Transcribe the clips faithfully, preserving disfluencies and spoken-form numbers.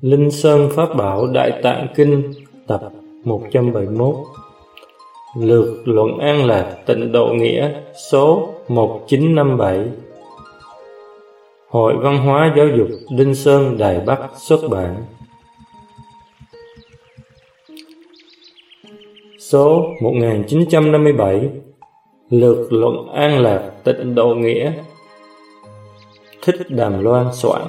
Linh Sơn Pháp Bảo Đại Tạng Kinh tập một trăm bảy mươi mốt. Lược luận An Lạc Tịnh Độ Nghĩa số một chín năm bảy. Hội Văn hóa Giáo dục Linh Sơn Đài Bắc xuất bản. Số một nghìn chín trăm năm mươi bảy. Lược luận An Lạc Tịnh Độ Nghĩa, Thích Đàm Loan soạn.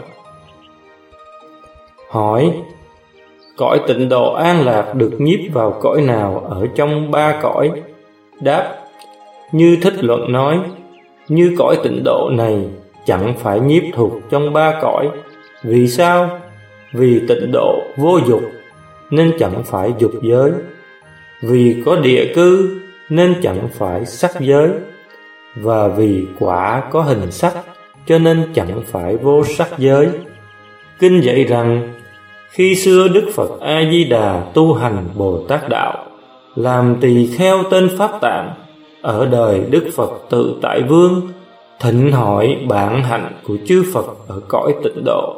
Hỏi: cõi tịnh độ an lạc được nhiếp vào cõi nào ở trong ba cõi? Đáp: như Thích Luận nói, như cõi tịnh độ này chẳng phải nhiếp thuộc trong ba cõi. Vì sao? Vì tịnh độ vô dục nên chẳng phải dục giới, vì có địa cư nên chẳng phải sắc giới, và vì quả có hình sắc cho nên chẳng phải vô sắc giới. Kinh dạy rằng khi xưa Đức Phật A Di Đà tu hành Bồ Tát đạo, làm tỳ kheo tên Pháp Tạng, ở đời Đức Phật Tự Tại Vương thịnh hỏi bản hạnh của chư Phật ở cõi tịnh độ.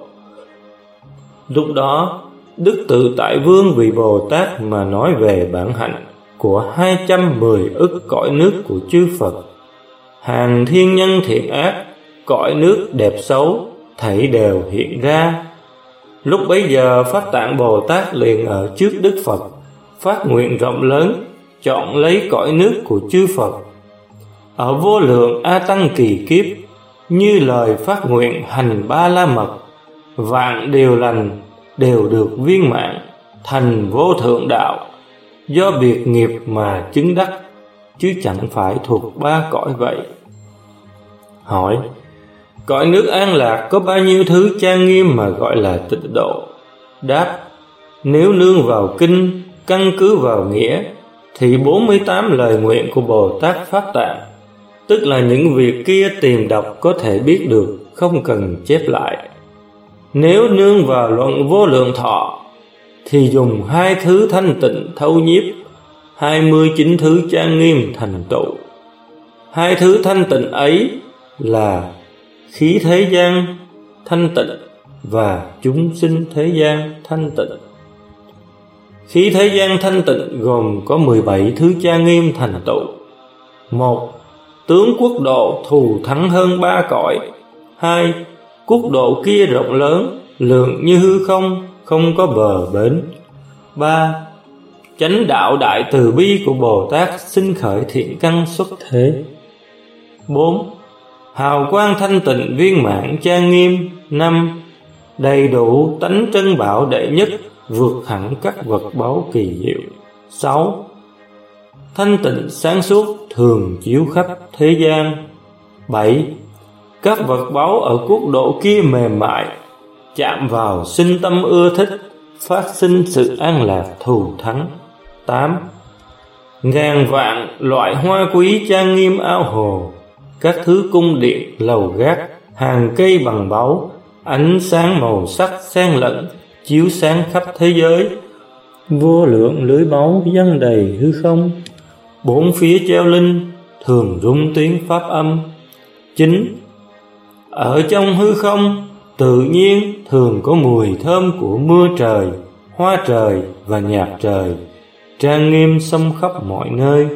Lúc đó Đức Tự Tại Vương vì Bồ Tát mà nói về bản hạnh của hai trăm mười ức cõi nước của chư Phật, hàng thiên nhân thiện ác, cõi nước đẹp xấu thảy đều hiện ra. Lúc bấy giờ Pháp Tạng Bồ Tát liền ở trước Đức Phật phát nguyện rộng lớn, chọn lấy cõi nước của chư Phật. Ở vô lượng A Tăng kỳ kiếp, như lời phát nguyện hành ba la mật, vạn điều lành đều được viên mãn, thành vô thượng đạo, do biệt nghiệp mà chứng đắc, chứ chẳng phải thuộc ba cõi vậy. Hỏi: cõi nước an lạc có bao nhiêu thứ trang nghiêm mà gọi là tịnh độ? Đáp: nếu nương vào kinh, căn cứ vào nghĩa, thì bốn mươi tám lời nguyện của Bồ Tát Pháp Tạng, tức là những việc kia tìm đọc có thể biết được, không cần chép lại. Nếu nương vào luận vô lượng thọ, thì dùng hai thứ thanh tịnh thâu nhiếp, hai mươi chín thứ trang nghiêm thành tựu. Hai thứ thanh tịnh ấy là khí thế gian thanh tịnh và chúng sinh thế gian thanh tịnh. Khí thế gian thanh tịnh gồm có mười bảy thứ trang nghiêm thành tựu. Một, tướng quốc độ thù thắng hơn ba cõi. Hai, quốc độ kia rộng lớn, lượng như hư không, không có bờ bến. Ba, chánh đạo đại từ bi của Bồ Tát sinh khởi thiện căn xuất thế. Bốn, hào quang thanh tịnh viên mãn trang nghiêm. Năm, đầy đủ tánh trân bảo đệ nhất, vượt hẳn các vật báu kỳ diệu. Sáu, thanh tịnh sáng suốt thường chiếu khắp thế gian. Bảy, các vật báu ở quốc độ kia mềm mại, chạm vào sinh tâm ưa thích, phát sinh sự an lạc thù thắng. Tám, ngàn vạn loại hoa quý trang nghiêm ao hồ, các thứ cung điện lầu gác, hàng cây bằng báu, ánh sáng màu sắc xen lẫn, chiếu sáng khắp thế giới. Vô lượng lưới báu dâng đầy hư không, bốn phía treo linh, thường rung tiếng pháp âm. Chín, ở trong hư không tự nhiên thường có mùi thơm của mưa trời, hoa trời và nhạc trời, trang nghiêm xông khắp mọi nơi.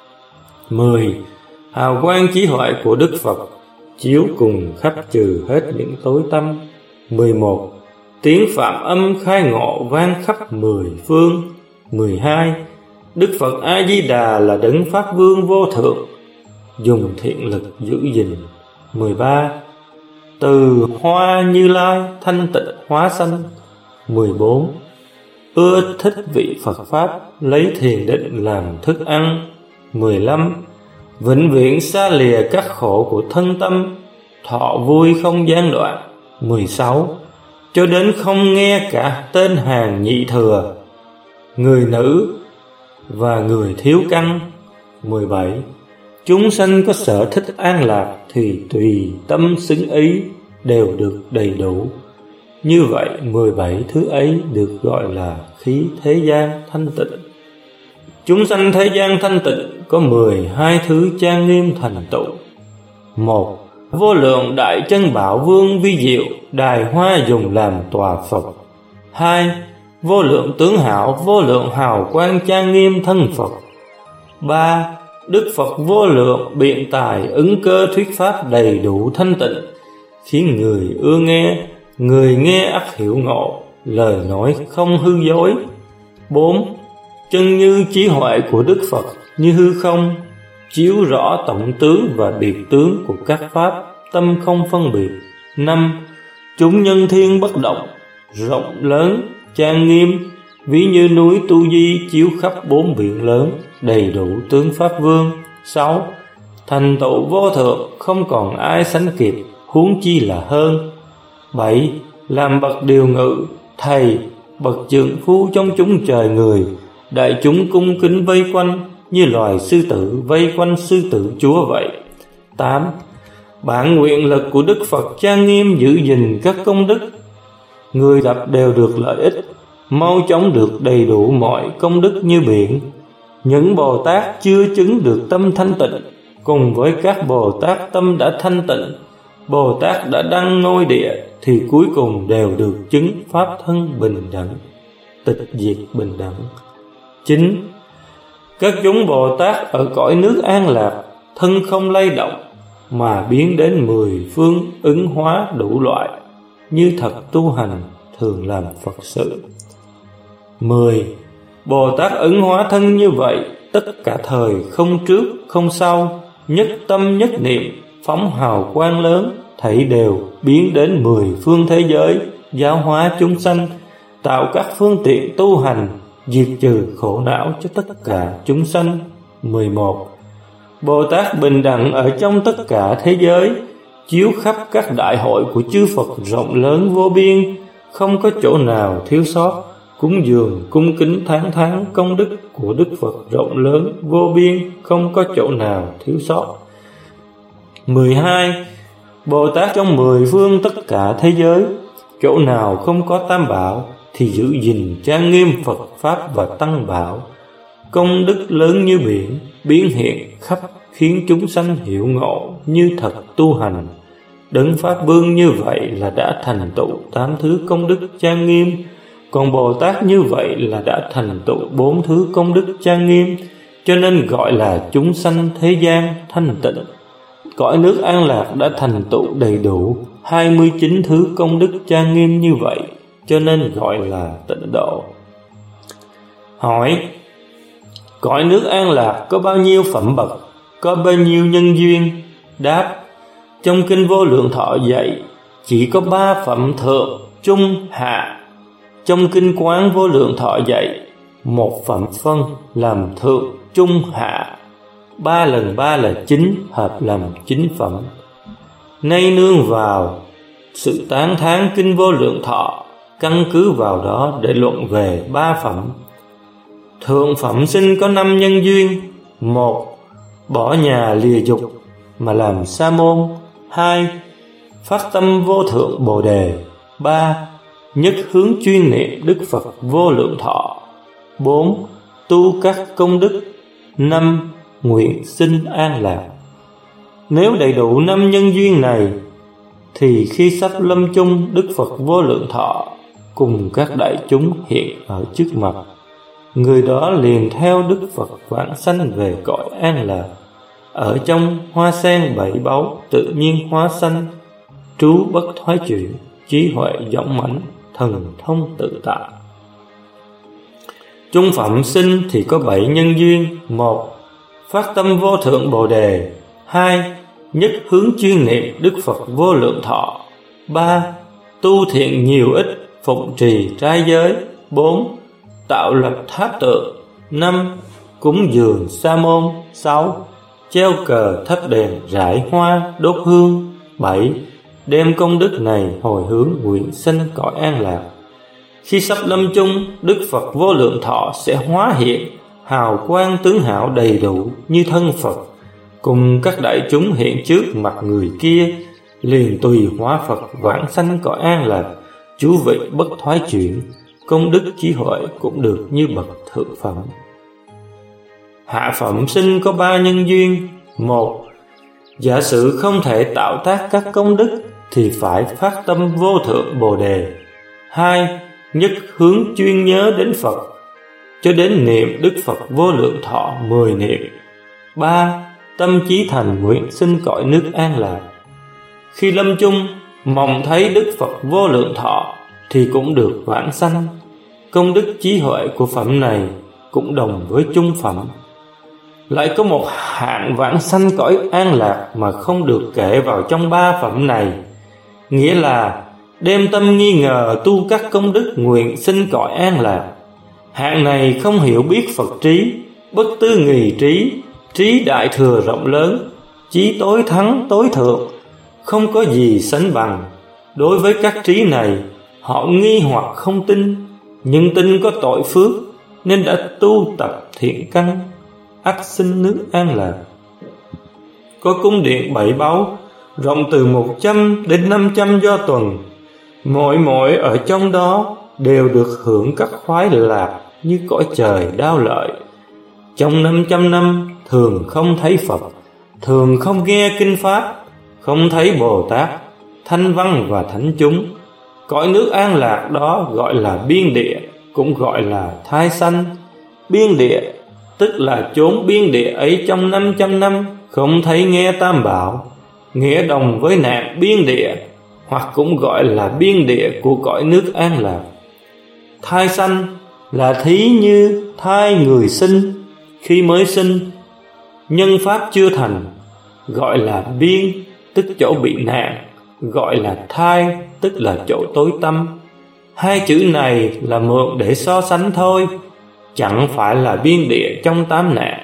Mười, hào quang trí huệ của Đức Phật chiếu cùng khắp trừ hết những tối tăm. Mười một, tiếng phạm âm khai ngộ vang khắp mười phương. Mười hai, Đức Phật A Di Đà là đấng Pháp Vương vô thượng, dùng thiện lực giữ gìn. Mười ba, từ hoa Như Lai thanh tịnh hóa sanh. Mười bốn, ưa thích vị Phật Pháp, lấy thiền định làm thức ăn. Mười lăm, vĩnh viễn xa lìa các khổ của thân tâm, thọ vui không gian đoạn. Mười sáu, cho đến không nghe cả tên hàng nhị thừa, người nữ và người thiếu căn. Mười bảy, chúng sanh có sở thích an lạc thì tùy tâm xứng ý, đều được đầy đủ. Như vậy mười bảy thứ ấy được gọi là khí thế gian thanh tịnh. Chúng sanh thế gian thanh tịnh có mười hai thứ trang nghiêm thành tựu. Một, vô lượng đại chân bảo vương vi diệu, đài hoa dùng làm tòa Phật. Hai, vô lượng tướng hảo, vô lượng hào quang trang nghiêm thân Phật. Ba, Đức Phật vô lượng biện tài ứng cơ thuyết pháp đầy đủ thanh tịnh, khiến người ưa nghe, người nghe ắt hiểu ngộ, lời nói không hư dối. Bốn, Chân như trí huệ của Đức Phật như hư không, chiếu rõ tổng tướng và biệt tướng của các pháp, tâm không phân biệt. Năm, Chúng nhân thiên bất động, rộng lớn, trang nghiêm, ví như núi Tu Di chiếu khắp bốn biển lớn, đầy đủ tướng pháp vương. Sáu, Thành tựu vô thượng, không còn ai sánh kịp, huống chi là hơn. Bảy, Làm bậc điều ngự, thầy, bậc trượng phu trong chúng trời người, đại chúng cung kính vây quanh, như loài sư tử vây quanh sư tử chúa vậy. Tám, Bản nguyện lực của Đức Phật trang nghiêm giữ gìn các công đức, người gặp đều được lợi ích, mau chóng được đầy đủ mọi công đức như biển. Những Bồ Tát chưa chứng được tâm thanh tịnh, cùng với các Bồ Tát tâm đã thanh tịnh, Bồ Tát đã đăng ngôi địa, thì cuối cùng đều được chứng pháp thân bình đẳng, tịch diệt bình đẳng. Chín, Các chúng Bồ Tát ở cõi nước an lạc, thân không lay động, mà biến đến mười phương ứng hóa đủ loại, như thật tu hành, thường làm Phật sự. Mười, Bồ Tát ứng hóa thân như vậy, tất cả thời không trước không sau, nhất tâm nhất niệm, phóng hào quang lớn, thảy đều biến đến mười phương thế giới, giáo hóa chúng sanh, tạo các phương tiện tu hành, diệt trừ khổ não cho tất cả chúng sanh. Mười một, Bồ Tát bình đẳng ở trong tất cả thế giới, chiếu khắp các đại hội của chư Phật rộng lớn vô biên, không có chỗ nào thiếu sót, cúng dường cung kính thán thán công đức của Đức Phật rộng lớn vô biên, không có chỗ nào thiếu sót. Mười hai, Bồ Tát trong mười phương tất cả thế giới, chỗ nào không có tam bảo thì giữ gìn trang nghiêm Phật pháp và tăng bảo, công đức lớn như biển, biến hiện khắp, khiến chúng sanh hiểu ngộ như thật tu hành. Đấng Pháp Vương như vậy là đã thành tựu tám thứ công đức trang nghiêm, còn Bồ Tát như vậy là đã thành tựu bốn thứ công đức trang nghiêm, cho nên gọi là chúng sanh thế gian thanh tịnh. Cõi nước an lạc đã thành tựu đầy đủ hai mươi chín thứ công đức trang nghiêm như vậy, cho nên gọi là tịnh độ. Hỏi: cõi nước an lạc có bao nhiêu phẩm bậc, có bao nhiêu nhân duyên? Đáp: trong kinh Vô Lượng Thọ dạy chỉ có ba phẩm thượng, trung, hạ. Trong kinh Quán Vô Lượng Thọ dạy một phẩm phân làm thượng, trung, hạ. Ba lần ba là chín, hợp làm chín phẩm. Nay nương vào sự tán thán kinh Vô Lượng Thọ, căn cứ vào đó để luận về ba phẩm. Thượng phẩm sinh có năm nhân duyên: một, bỏ nhà lìa dục mà làm sa môn. Hai, phát tâm vô thượng bồ đề. Ba, nhất hướng chuyên niệm Đức Phật Vô Lượng Thọ. Bốn, tu các công đức. Năm, nguyện sinh an lạc. Nếu đầy đủ năm nhân duyên này, thì khi sắp lâm chung, Đức Phật Vô Lượng Thọ cùng các đại chúng hiện ở trước mặt. Người đó liền theo Đức Phật vãng sanh về cõi an lạc, ở trong hoa sen bảy báu tự nhiên hóa sanh, trú bất thoái chuyển, trí huệ dõng mãnh, thần thông tự tại. Trung phẩm sinh thì có bảy nhân duyên: một, phát tâm vô thượng bồ đề. Hai, nhất hướng chuyên niệm Đức Phật Vô Lượng Thọ. Ba, tu thiện nhiều ích, phụng trì trai giới. Bốn, tạo lập tháp tượng. Năm, cúng dường sa môn. Sáu, treo cờ thắp đèn rải hoa đốt hương. Bảy, đem công đức này hồi hướng nguyện sanh cõi an lạc. Khi sắp lâm chung, Đức Phật Vô Lượng Thọ sẽ hóa hiện, hào quang tướng hảo đầy đủ như thân Phật, cùng các đại chúng hiện trước mặt người kia, liền tùy hóa Phật vãng sanh cõi an lạc, chú vị bất thoái chuyển, công đức trí huệ cũng được như bậc thượng phẩm. Hạ phẩm sinh có ba nhân duyên: một, giả sử không thể tạo tác các công đức thì phải phát tâm vô thượng bồ đề. Hai, nhất hướng chuyên nhớ đến Phật, cho đến niệm Đức Phật Vô Lượng Thọ mười niệm. Ba. Tâm chí thành nguyện sinh cõi nước an lạc. Khi lâm chung mong thấy Đức Phật Vô Lượng Thọ thì cũng được vãng sanh. Công đức trí huệ của phẩm này cũng đồng với chung phẩm. Lại có một hạng vãng sanh cõi an lạc mà không được kể vào trong ba phẩm này, nghĩa là đem tâm nghi ngờ tu các công đức nguyện sinh cõi an lạc. Hạng này không hiểu biết Phật trí, bất tư nghì trí, trí đại thừa rộng lớn, trí tối thắng tối thượng, không có gì sánh bằng. Đối với các trí này, họ nghi hoặc không tin, nhưng tin có tội phước nên đã tu tập thiện căn, ắt sinh nước an lạc. Có cung điện bảy báu, rộng từ một trăm đến năm trăm do tuần. Mỗi mỗi ở trong đó đều được hưởng các khoái lạc như cõi trời đao lợi. Trong năm trăm năm thường không thấy Phật, thường không nghe kinh pháp, không thấy Bồ Tát, Thanh Văn và Thánh chúng. Cõi nước an lạc đó gọi là biên địa, cũng gọi là thai sanh. Biên địa tức là chốn biên địa ấy trong năm trăm năm không thấy nghe tam bảo, nghĩa đồng với nạn biên địa, hoặc cũng gọi là biên địa của cõi nước an lạc. Thai sanh là thí như thai người sinh, khi mới sinh, nhân pháp chưa thành, gọi là biên, tức chỗ bị nạn, gọi là thai, tức là chỗ tối tăm. Hai chữ này là mượn để so sánh thôi, chẳng phải là biên địa trong tám nạn,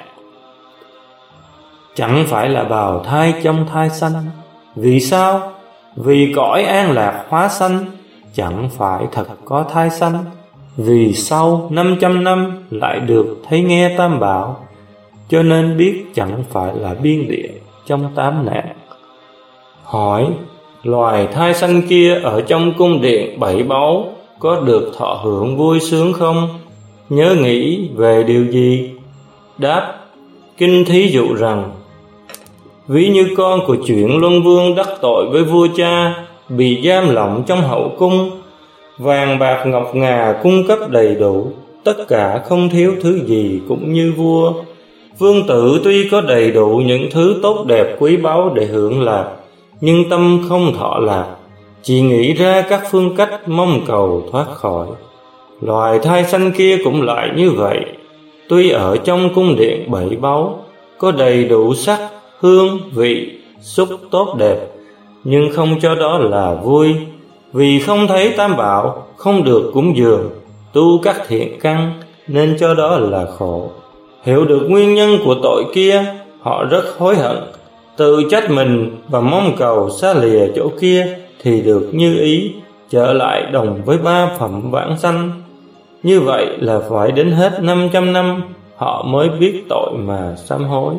chẳng phải là bào thai trong thai sanh. Vì sao? Vì cõi an lạc hóa sanh chẳng phải thật có thai sanh, vì sau năm trăm năm lại được thấy nghe tam bảo, cho nên biết chẳng phải là biên địa trong tám nạn. Hỏi: loài thai sanh kia ở trong cung điện bảy báu có được thọ hưởng vui sướng không? Nhớ nghĩ về điều gì? Đáp: kinh thí dụ rằng, ví như con của chuyện Luân Vương đắc tội với vua cha, bị giam lỏng trong hậu cung, vàng bạc ngọc ngà cung cấp đầy đủ, tất cả không thiếu thứ gì cũng như vua. Vương tử tuy có đầy đủ những thứ tốt đẹp quý báu để hưởng lạc, nhưng tâm không thọ lạc, chỉ nghĩ ra các phương cách mong cầu thoát khỏi. Loài thai sanh kia cũng lại như vậy, tuy ở trong cung điện bảy báu, có đầy đủ sắc, hương, vị, xúc tốt đẹp, nhưng không cho đó là vui, vì không thấy tam bảo, không được cúng dường, tu các thiện căn, nên cho đó là khổ. Hiểu được nguyên nhân của tội kia, họ rất hối hận, tự trách mình và mong cầu xa lìa chỗ kia thì được như ý, trở lại đồng với ba phẩm vãng sanh. Như vậy là phải đến hết năm trăm năm họ mới biết tội mà sám hối.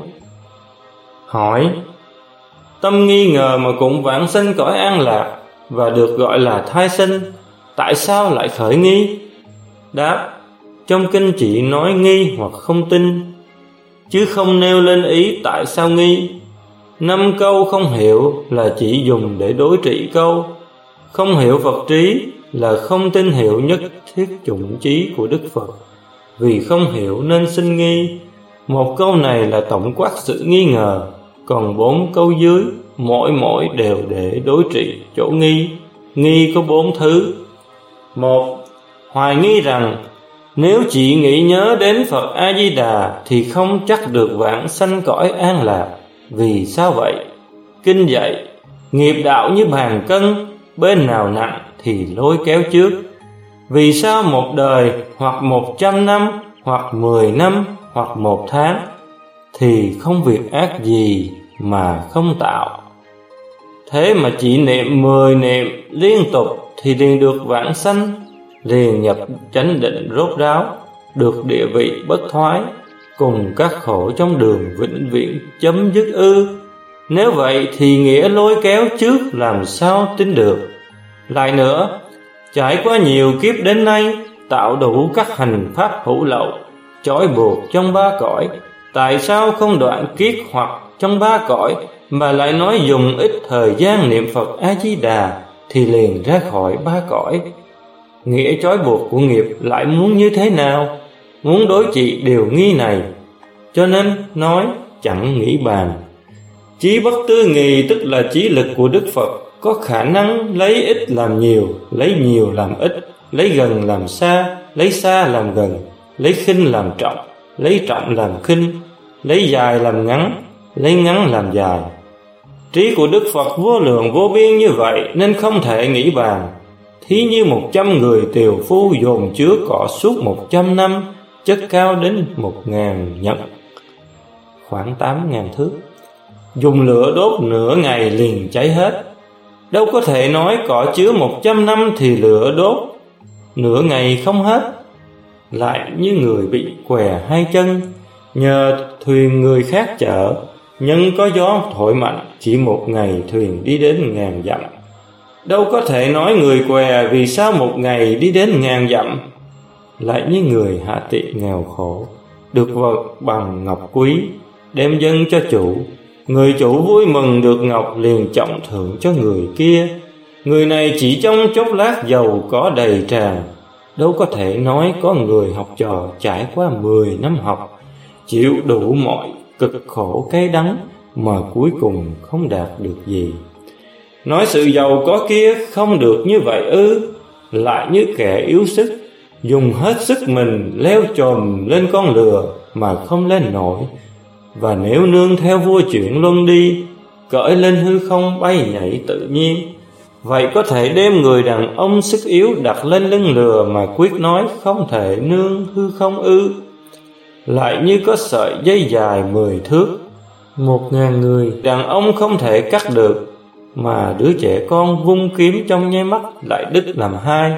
Hỏi: tâm nghi ngờ mà cũng vãng sanh cõi an lạc và được gọi là thai sinh, tại sao lại khởi nghi? Đáp: trong kinh chỉ nói nghi hoặc không tin, chứ không nêu lên ý tại sao nghi. Năm câu không hiểu là chỉ dùng để đối trị câu. Không hiểu Phật trí là không tin hiểu nhất thiết chủng trí của Đức Phật, vì không hiểu nên sinh nghi. Một câu này là tổng quát sự nghi ngờ, còn bốn câu dưới mỗi mỗi đều để đối trị chỗ nghi. Nghi có bốn thứ. Một, hoài nghi rằng nếu chỉ nghĩ nhớ đến Phật A-di-đà thì không chắc được vãng sanh cõi an lạc. Vì sao vậy? Kinh dạy, nghiệp đạo như bàn cân, bên nào nặng thì lôi kéo trước. Vì sao một đời hoặc một trăm năm hoặc mười năm hoặc một tháng thì không việc ác gì mà không tạo? Thế mà chỉ niệm mười niệm liên tục thì liền được vãng sanh, liền nhập chánh định rốt ráo, được địa vị bất thoái, cùng các khổ trong đường vĩnh viễn chấm dứt ư? Nếu vậy thì nghĩa lôi kéo trước làm sao tin được? Lại nữa, trải qua nhiều kiếp đến nay, tạo đủ các hành pháp hữu lậu, trói buộc trong ba cõi, tại sao không đoạn kiết hoặc trong ba cõi, mà lại nói dùng ít thời gian niệm Phật A-di-đà thì liền ra khỏi ba cõi? Nghĩa trói buộc của nghiệp lại muốn như thế nào? Muốn đối trị điều nghi này, cho nên nói chẳng nghĩ bàn. Chí bất tư nghì tức là chí lực của Đức Phật có khả năng lấy ít làm nhiều, lấy nhiều làm ít, lấy gần làm xa, lấy xa làm gần, lấy khinh làm trọng, lấy trọng làm khinh, lấy dài làm ngắn, lấy ngắn làm dài. Trí của Đức Phật vô lượng vô biên như vậy nên không thể nghĩ bàn. Thí như một trăm người tiều phu dồn chứa cỏ suốt một trăm năm, chất cao đến một ngàn nhật, khoảng tám ngàn thước, dùng lửa đốt nửa ngày liền cháy hết. Đâu có thể nói cỏ chứa một trăm năm thì lửa đốt nửa ngày không hết. Lại như người bị què hai chân, nhờ thuyền người khác chở, nhưng có gió thổi mạnh, chỉ một ngày thuyền đi đến ngàn dặm. Đâu có thể nói người què vì sao một ngày đi đến ngàn dặm. Lại như người hạ tiện nghèo khổ, được vật bằng ngọc quý, đem dâng cho chủ. Người chủ vui mừng được ngọc liền trọng thưởng cho người kia. Người này chỉ trong chốc lát giàu có đầy tràn. Đâu có thể nói có người học trò trải qua mười năm học, chịu đủ mọi cực khổ cay đắng mà cuối cùng không đạt được gì. Nói sự giàu có kia không được như vậy ư? Lại như kẻ yếu sức, dùng hết sức mình leo chồm lên con lừa mà không lên nổi. Và nếu nương theo vua chuyển luân đi, cởi lên hư không bay nhảy tự nhiên, vậy có thể đem người đàn ông sức yếu đặt lên lưng lừa mà quyết nói không thể nương hư không ư? Lại như có sợi dây dài mười thước, một ngàn người đàn ông không thể cắt được, mà đứa trẻ con vung kiếm trong nháy mắt lại đứt làm hai.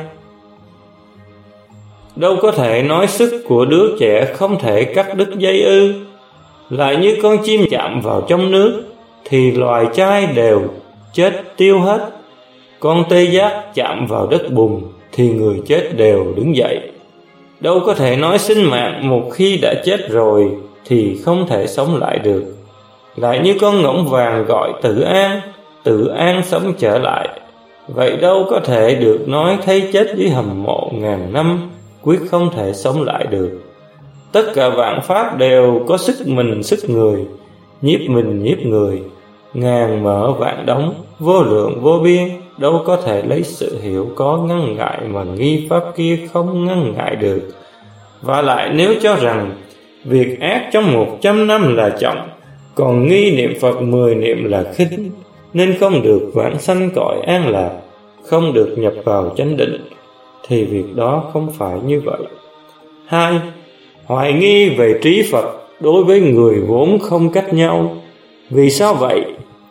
Đâu có thể nói sức của đứa trẻ không thể cắt đứt dây ư? Lại như con chim chạm vào trong nước thì loài trai đều chết tiêu hết. Con tê giác chạm vào đất bùn thì người chết đều đứng dậy. Đâu có thể nói sinh mạng một khi đã chết rồi thì không thể sống lại được. Lại như con ngỗng vàng gọi Tự An, Tự An sống trở lại. Vậy đâu có thể được nói thấy chết dưới hầm mộ ngàn năm, quyết không thể sống lại được. Tất cả vạn pháp đều có sức mình sức người, nhiếp mình nhiếp người, ngàn mở vạn đóng, vô lượng vô biên. Đâu có thể lấy sự hiểu có ngăn ngại mà nghi pháp kia không ngăn ngại được. Và lại nếu cho rằng việc ác trong một trăm năm là trọng, còn nghi niệm Phật mười niệm là khinh, nên không được vãng sanh cõi an lạc, không được nhập vào chánh định, thì việc đó không phải như vậy. Hai, hoài nghi về trí Phật đối với người vốn không cách nhau. Vì sao vậy?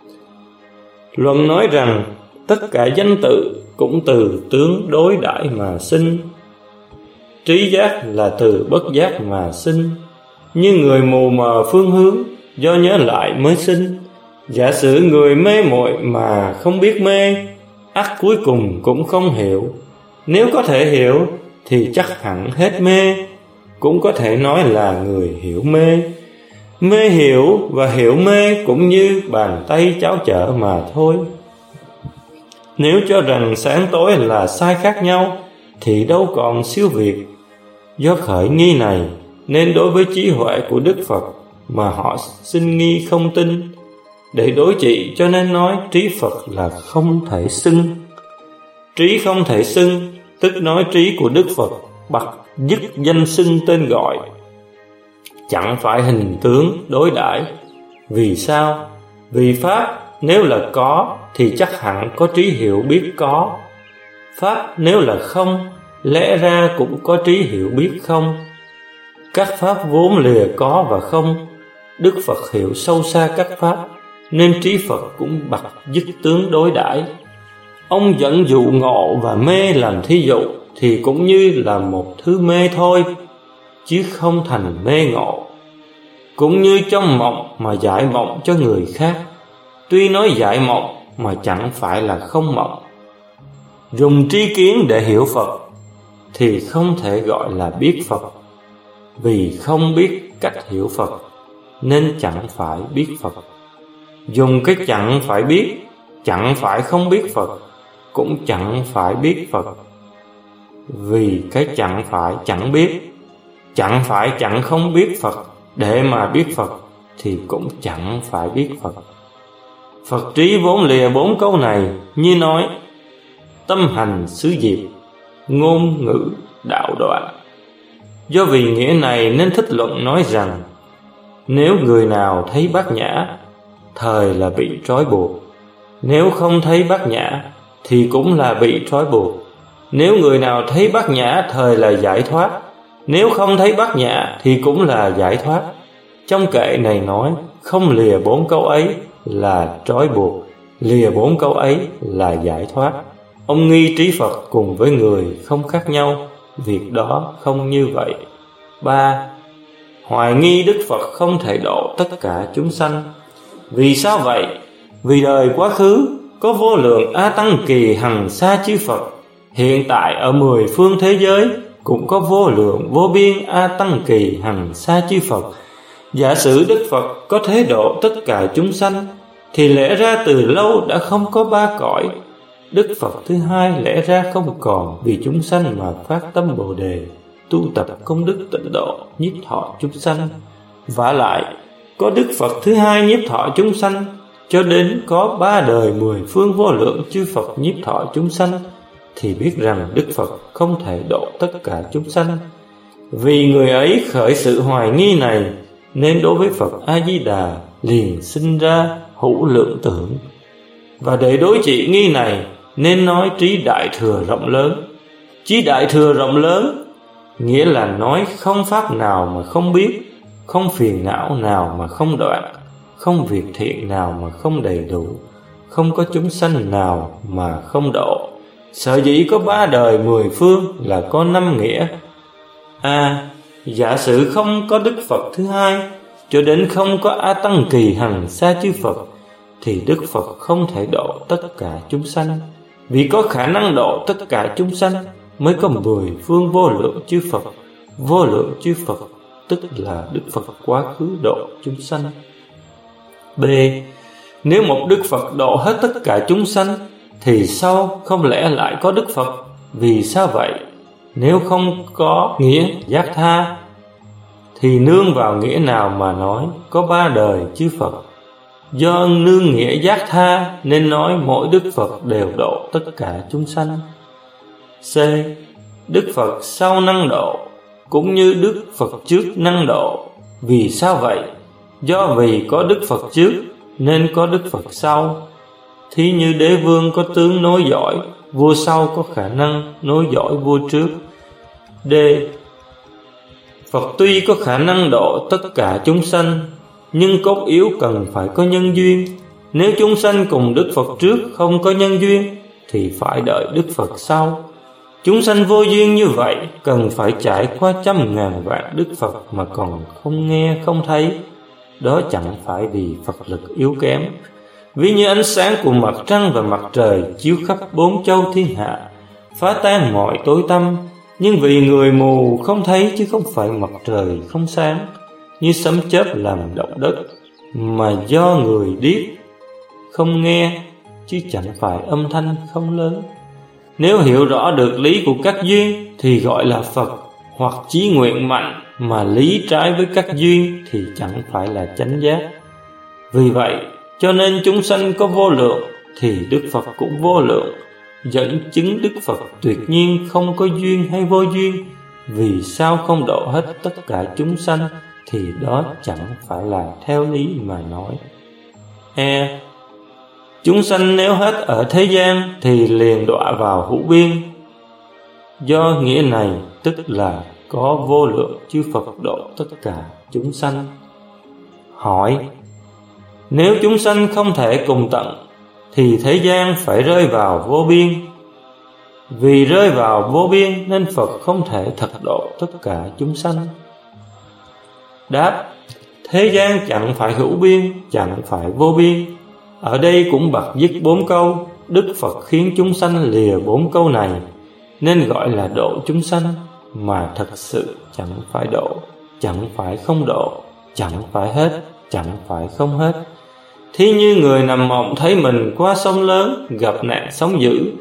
Luận nói rằng tất cả danh tự cũng từ tướng đối đãi mà sinh. Trí giác là từ bất giác mà sinh. Như người mù mờ phương hướng, do nhớ lại mới sinh. Giả sử người mê muội mà không biết mê, ắt cuối cùng cũng không hiểu. Nếu có thể hiểu thì chắc hẳn hết mê. Cũng có thể nói là người hiểu mê. Mê hiểu và hiểu mê cũng như bàn tay cháo chở mà thôi. Nếu cho rằng sáng tối là sai khác nhau thì đâu còn siêu việt. Do khởi nghi này nên đối với trí huệ của Đức Phật mà họ sinh nghi không tin. Để đối trị cho nên nói trí Phật là không thể xưng. Trí không thể xưng tức nói trí của Đức Phật bậc dứt danh xưng tên gọi, chẳng phải hình tướng đối đãi. Vì sao? Vì pháp nếu là có thì chắc hẳn có trí hiểu biết có. Pháp nếu là không, lẽ ra cũng có trí hiểu biết không. Các pháp vốn lìa có và không. Đức Phật hiểu sâu xa các pháp, nên trí Phật cũng bậc dứt tướng đối đãi. Ông dẫn dụ ngộ và mê làm thí dụ thì cũng như là một thứ mê thôi, chứ không thành mê ngộ. Cũng như trong mộng mà giải mộng cho người khác, tuy nói giải mộng mà chẳng phải là không mộng. Dùng tri kiến để hiểu Phật thì không thể gọi là biết Phật. Vì không biết cách hiểu Phật nên chẳng phải biết Phật. Dùng cái chẳng phải biết, chẳng phải không biết Phật, cũng chẳng phải biết Phật. Vì cái chẳng phải chẳng biết, chẳng phải chẳng không biết Phật. Để mà biết Phật thì cũng chẳng phải biết Phật. Phật trí vốn lìa bốn câu này, như nói: tâm hành xứ diệt, ngôn ngữ đạo đoạn. Do vì nghĩa này nên Thích Luận nói rằng: nếu người nào thấy Bát Nhã, thời là bị trói buộc; nếu không thấy Bát Nhã thì cũng là bị trói buộc. Nếu người nào thấy Bát Nhã, thời là giải thoát; nếu không thấy Bát Nhã thì cũng là giải thoát. Trong kệ này nói: không lìa bốn câu ấy là trói buộc, lìa bốn câu ấy là giải thoát. Ông nghi trí Phật cùng với người không khác nhau, việc đó không như vậy. Ba. Hoài nghi Đức Phật không thể độ tất cả chúng sanh. Vì sao vậy? Vì đời quá khứ có vô lượng A Tăng Kỳ hằng sa chư Phật, hiện tại ở mười phương thế giới cũng có vô lượng vô biên A Tăng Kỳ hằng sa chư Phật. Giả sử Đức Phật có thế độ tất cả chúng sanh, thì lẽ ra từ lâu đã không có ba cõi. Đức Phật thứ hai lẽ ra không còn, vì chúng sanh mà phát tâm Bồ Đề, tu tập công đức tịnh độ, nhiếp thọ chúng sanh. Vả lại, có Đức Phật thứ hai nhiếp thọ chúng sanh, cho đến có ba đời mười phương vô lượng chư Phật nhiếp thọ chúng sanh, thì biết rằng Đức Phật không thể độ tất cả chúng sanh. Vì người ấy khởi sự hoài nghi này, nên đối với Phật A-di-đà liền sinh ra hữu lượng tưởng. Và để đối trị nghi này, nên nói trí đại thừa rộng lớn. Trí đại thừa rộng lớn nghĩa là nói không pháp nào mà không biết, không phiền não nào mà không đoạn, không việc thiện nào mà không đầy đủ, không có chúng sanh nào mà không độ. Sở dĩ có ba đời mười phương là có năm nghĩa. A. Giả sử không có Đức Phật thứ hai, cho đến không có A Tăng Kỳ hằng sa chư Phật, thì Đức Phật không thể độ tất cả chúng sanh. Vì có khả năng độ tất cả chúng sanh, mới có mười phương vô lượng chư Phật. Vô lượng chư Phật tức là Đức Phật quá khứ độ chúng sanh. B. Nếu một Đức Phật độ hết tất cả chúng sanh, thì sau không lẽ lại có Đức Phật? Vì sao vậy? Nếu không có nghĩa giác tha, thì nương vào nghĩa nào mà nói có ba đời chư Phật? Do nương nghĩa giác tha nên nói mỗi Đức Phật đều độ tất cả chúng sanh. C. Đức Phật sau năng độ, cũng như Đức Phật trước năng độ. Vì sao vậy? Do vì có Đức Phật trước nên có Đức Phật sau. Thí như đế vương có tướng nối dõi, vua sau có khả năng nối dõi vua trước. D. Phật tuy có khả năng độ tất cả chúng sanh, nhưng cốt yếu cần phải có nhân duyên. Nếu chúng sanh cùng Đức Phật trước không có nhân duyên, thì phải đợi Đức Phật sau. Chúng sanh vô duyên như vậy, cần phải trải qua trăm ngàn vạn Đức Phật mà còn không nghe không thấy. Đó chẳng phải vì Phật lực yếu kém. Ví như ánh sáng của mặt trăng và mặt trời chiếu khắp bốn châu thiên hạ, phá tan mọi tối tăm. Nhưng vì người mù không thấy, chứ không phải mặt trời không sáng. Như sấm chớp làm động đất, mà do người điếc không nghe, chứ chẳng phải âm thanh không lớn. Nếu hiểu rõ được lý của các duyên thì gọi là Phật, hoặc chí nguyện mạnh mà lý trái với các duyên thì chẳng phải là chánh giác. Vì vậy cho nên chúng sanh có vô lượng, thì Đức Phật cũng vô lượng. Dẫn chứng Đức Phật tuyệt nhiên không có duyên hay vô duyên. Vì sao không độ hết tất cả chúng sanh, thì đó chẳng phải là theo lý mà nói. E. Chúng sanh nếu hết ở thế gian thì liền đọa vào hữu biên. Do nghĩa này tức là có vô lượng chư Phật độ tất cả chúng sanh. Hỏi: nếu chúng sanh không thể cùng tận, thì thế gian phải rơi vào vô biên. Vì rơi vào vô biên nên Phật không thể thật độ tất cả chúng sanh. Đáp: thế gian chẳng phải hữu biên, chẳng phải vô biên. Ở đây cũng bật dứt bốn câu. Đức Phật khiến chúng sanh lìa bốn câu này, nên gọi là độ chúng sanh, mà thật sự chẳng phải độ, chẳng phải không độ, chẳng phải hết, chẳng phải không hết. Thí như người nằm mộng thấy mình qua sông lớn, gặp nạn sóng dữ,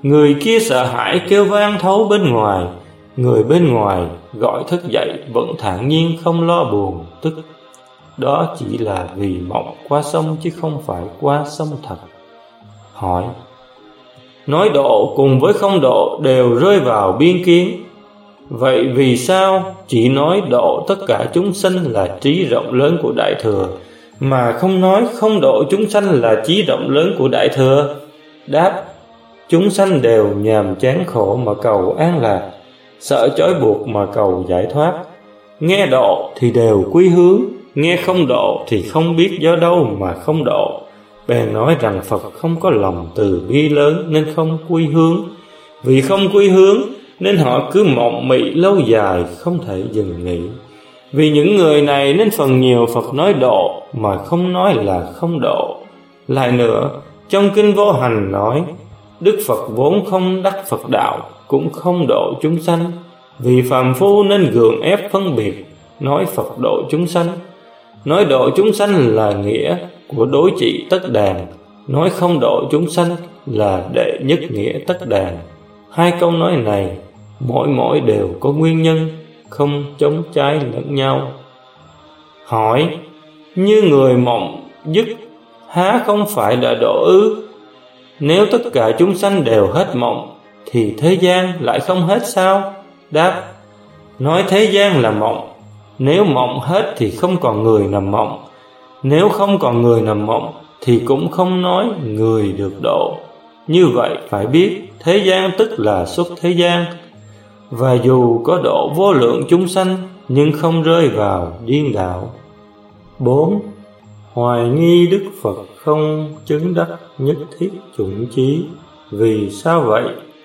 Người kia sợ hãi kêu vang thấu bên ngoài. Người bên ngoài gọi thức dậy vẫn thản nhiên không lo buồn tức. Đó chỉ là vì mộng qua sông chứ không phải qua sông thật. Hỏi: nói độ cùng với không độ đều rơi vào biên kiến. Vậy vì sao chỉ nói độ tất cả chúng sanh là trí rộng lớn của Đại Thừa, mà không nói không độ chúng sanh là trí rộng lớn của Đại Thừa? Đáp: chúng sanh đều nhàm chán khổ mà cầu an lạc, sợ trói buộc mà cầu giải thoát. Nghe độ thì đều quy hướng, nghe không độ thì không biết do đâu mà không độ. Bèn nói rằng Phật không có lòng từ bi lớn nên không quy hướng. Vì không quy hướng nên họ cứ mộng mị lâu dài không thể dừng nghỉ. Vì những người này nên phần nhiều Phật nói độ mà không nói là không độ. Lại nữa, trong Kinh Vô Hành nói: Đức Phật vốn không đắc Phật đạo, cũng không độ chúng sanh. Vì phàm phu nên gượng ép phân biệt, nói Phật độ chúng sanh. Nói độ chúng sanh là nghĩa của đối trị tất đàn, nói không độ chúng sanh là đệ nhất nghĩa tất đàn. Hai câu nói này mỗi mỗi đều có nguyên nhân, không chống trái lẫn nhau. Hỏi: như người mộng dứt, há không phải là độ ư? Nếu tất cả chúng sanh đều hết mộng, thì thế gian lại không hết sao? Đáp: nói thế gian là mộng. Nếu mộng hết thì không còn người nằm mộng. Nếu không còn người nằm mộng thì cũng không nói người được độ. Như vậy phải biết thế gian tức là xuất thế gian. Và dù có độ vô lượng chúng sanh, nhưng không rơi vào điên đạo. Bốn. Hoài nghi Đức Phật không chứng đắc nhất thiết chủng chí. Vì sao vậy?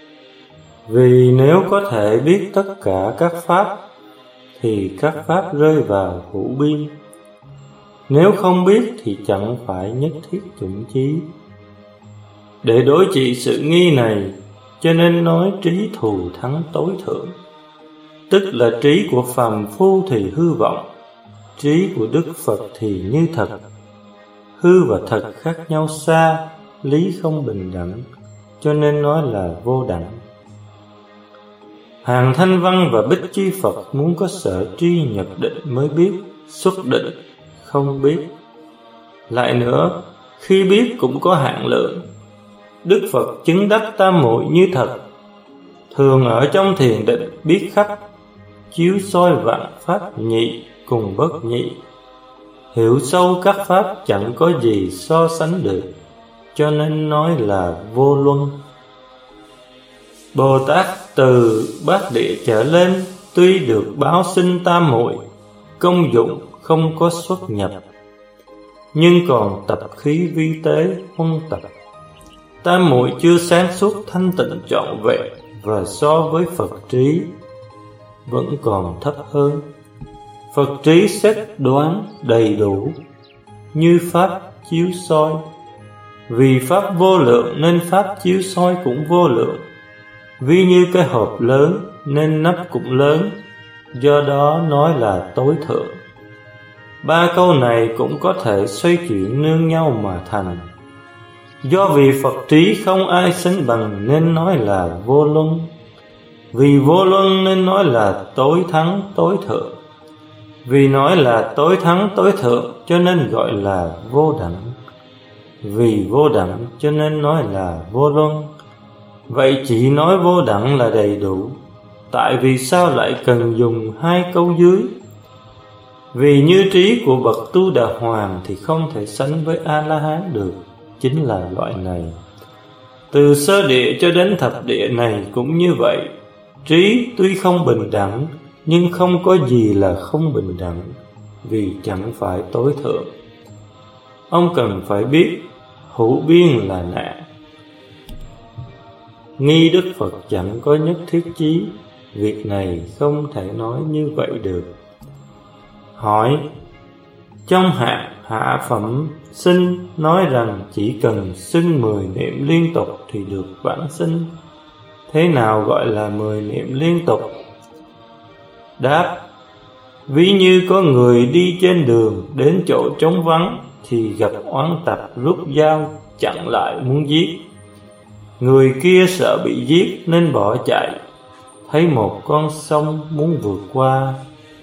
Vì nếu có thể biết tất cả các pháp, thì các pháp rơi vào hữu biên. Nếu không biết thì chẳng phải nhất thiết chủng chí. Để đối trị sự nghi này, cho nên nói trí thù thắng tối thượng. Tức là trí của phàm phu thì hư vọng, trí của Đức Phật thì như thật. Hư và thật khác nhau xa, lý không bình đẳng, cho nên nói là vô đẳng. Hàng Thanh Văn và Bích Chi Phật muốn có sở tri nhập định mới biết, xuất định không biết. Lại nữa, khi biết cũng có hạn lượng. Đức Phật chứng đắc tam muội như thật, thường ở trong thiền định biết khắp, chiếu soi vạn pháp nhị cùng bất nhị. Hiểu sâu các pháp chẳng có gì so sánh được, cho nên nói là vô luân. Bồ Tát từ bát địa trở lên, tuy được báo sinh tam muội, công dụng không có xuất nhập, nhưng còn tập khí vi tế huân tập. Tam muội chưa sáng suốt thanh tịnh trọn vẹn, và so với Phật trí vẫn còn thấp hơn. Phật trí xét đoán đầy đủ, như pháp chiếu soi. Vì pháp vô lượng nên pháp chiếu soi cũng vô lượng. Vì như cái hộp lớn nên nắp cũng lớn, do đó nói là tối thượng. Ba câu này cũng có thể xoay chuyển nương nhau mà thành. Do vì Phật trí không ai sánh bằng nên nói là vô luân. Vì vô luân nên nói là tối thắng tối thượng. Vì nói là tối thắng tối thượng cho nên gọi là vô đẳng. Vì vô đẳng cho nên nói là vô luân. Vậy chỉ nói vô đẳng là đầy đủ. Tại vì sao lại cần dùng hai câu dưới? Vì như trí của bậc Tu Đà Hoàng thì không thể sánh với A-la-hán được, chính là loại này. Từ sơ địa cho đến thập địa này cũng như vậy. Trí tuy không bình đẳng, nhưng không có gì là không bình đẳng, vì chẳng phải tối thượng. Ông cần phải biết hữu biên là nạn. Nghi Đức Phật chẳng có nhất thiết chí, việc này không thể nói như vậy được. Hỏi: trong hạng hạ phẩm sinh nói rằng chỉ cần xưng mười niệm liên tục thì được vãng sinh. Thế nào gọi là mười niệm liên tục? Đáp: ví như có người đi trên đường đến chỗ trống vắng thì gặp oán tặc rút dao chặn lại muốn giết. Người kia sợ bị giết nên bỏ chạy. Thấy một con sông muốn vượt qua.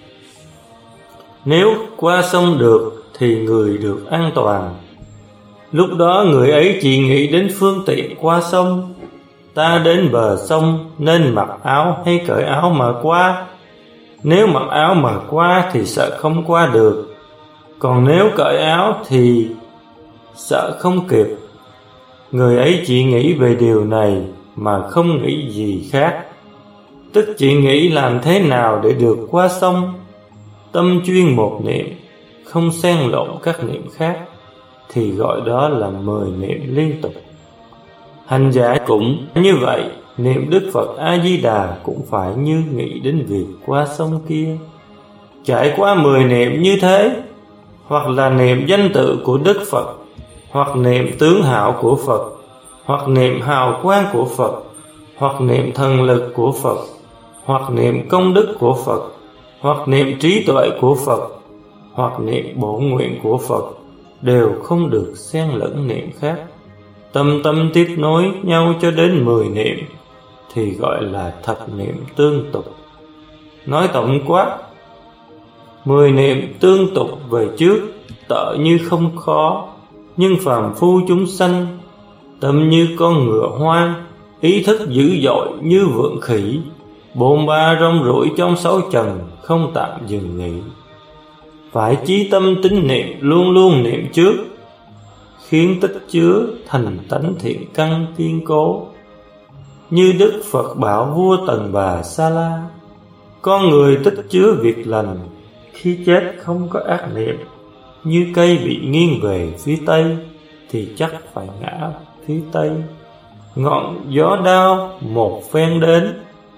Nếu qua sông được thì người được an toàn. Lúc đó người ấy chỉ nghĩ đến phương tiện qua sông. Ta đến bờ sông nên mặc áo hay cởi áo mà qua? Nếu mặc áo mà qua thì sợ không qua được, còn nếu cởi áo thì sợ không kịp. Người ấy chỉ nghĩ về điều này mà không nghĩ gì khác, tức chỉ nghĩ làm thế nào để được qua sông. Tâm chuyên một niệm, không xen lộn các niệm khác, thì gọi đó là mười niệm liên tục. Hành giả cũng như vậy, niệm Đức Phật A-di-đà cũng phải như nghĩ đến việc qua sông kia. Trải qua mười niệm như thế, hoặc là niệm danh tự của Đức Phật, hoặc niệm tướng hảo của Phật, hoặc niệm hào quang của Phật, hoặc niệm thần lực của Phật, hoặc niệm công đức của Phật, hoặc niệm trí tuệ của Phật, hoặc niệm bổn nguyện của Phật, đều không được xen lẫn niệm khác. Tâm tâm tiếp nối nhau cho đến mười niệm thì gọi là thập niệm tương tục. Nói tổng quát, mười niệm tương tục về trước tợ như không khó, nhưng phàm phu chúng sanh tâm như con ngựa hoang, ý thức dữ dội như vượn khỉ, bồn ba rong ruổi trong sáu trần, không tạm dừng nghỉ. Phải chí tâm tín niệm, luôn luôn niệm trước, khiến tích chứa thành tánh thiện căn kiên cố. Như Đức Phật bảo vua Tần Bà Sa La, con người tích chứa việc lành, khi chết không có ác niệm. Như cây bị nghiêng về phía Tây thì chắc phải ngã phía Tây. Ngọn gió đao một phen đến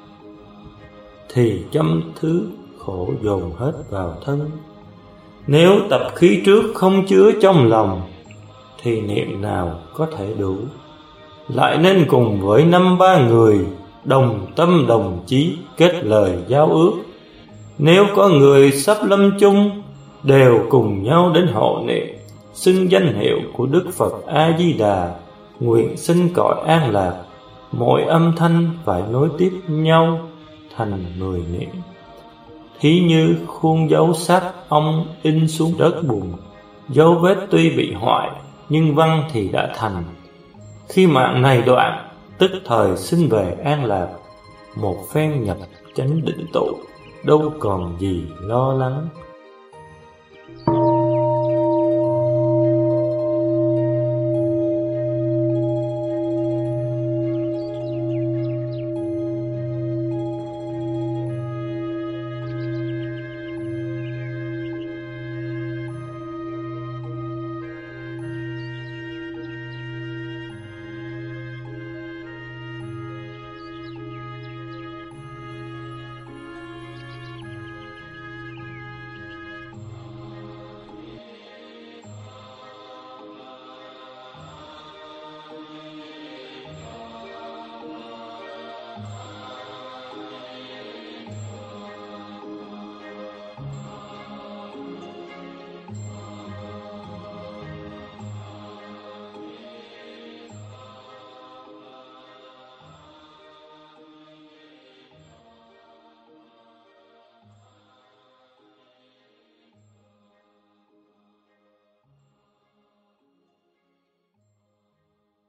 thì trăm thứ khổ dồn hết vào thân. Nếu tập khí trước không chứa trong lòng thì niệm nào có thể đủ. Lại nên cùng với năm ba người đồng tâm đồng chí kết lời giao ước. Nếu có người sắp lâm chung đều cùng nhau đến hộ niệm, xưng danh hiệu của Đức Phật A-di-đà, nguyện sinh cõi an lạc. Mỗi âm thanh phải nối tiếp nhau thành mười niệm. Thí như khuôn dấu sát ong in xuống đất bùn, dấu vết tuy bị hoại nhưng văn thì đã thành. Khi mạng này đoạn, tức thời sinh về an lạc. Một phen nhập chánh định tụ, đâu còn gì lo lắng.